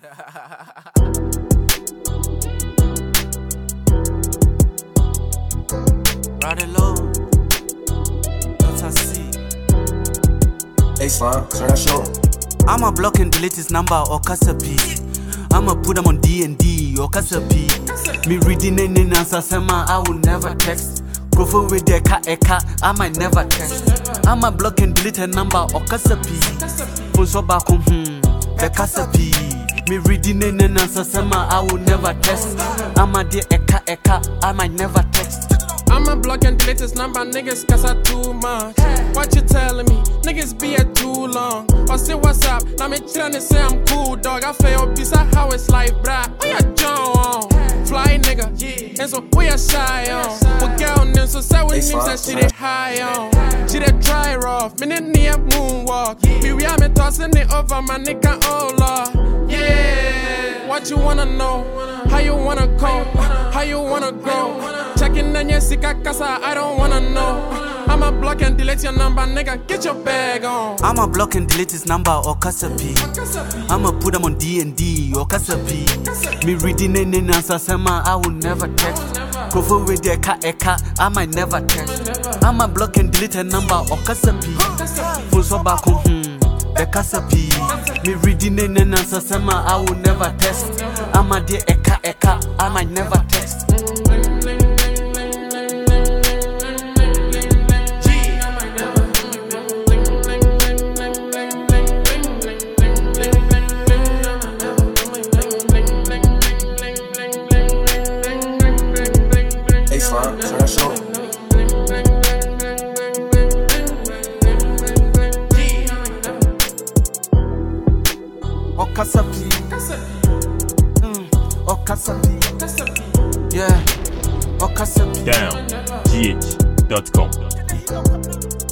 Ride alone. Don't I see? Hey Slime, turn that shit on. I'ma block and delete his number or Kasapi. I'ma put him on D&D or Kasapi. Me reading any answer, Sema, I will never text. Profile with the eka, I might never text. I'ma block and delete her number or Kasapi. Puso back the Kasapi. Me reading any answer, Sema, I will never text. I'ma de eka, I might never text. I'ma block and delete his number, niggas, cause I too much. What you telling me? Niggas be here too long. Or say what's up, now me chillin' and say I'm cool, dog. I feel piece of how it's life, bruh. We a John, fly nigga, and so we a shy on. But girl, name so say when niggas that she they high on. She they dry rough, me need a moonwalk. Me we are me tossing it over my nigga, oh lord. Yeah, what you wanna know? How you wanna go? How you wanna grow? Checking on your sika casa, I don't wanna know. I'ma block and delete your number, nigga, get your bag on. I'ma block and delete his number or Kasapi. I'ma put him on D&D or Kasapi. Me reading any answer, Sema, I will never text. Profile with the eka, I might never text. I'ma block and delete her number or Kasapi. Full so back the Kasapi. Me reading any answer, Sema, I will never text. I'ma de eka, I might never text. Hey Slime, turn that shit on. Or Kasapi. Or Kasapi. Yeah. Or Kasapi. Down. GH.com.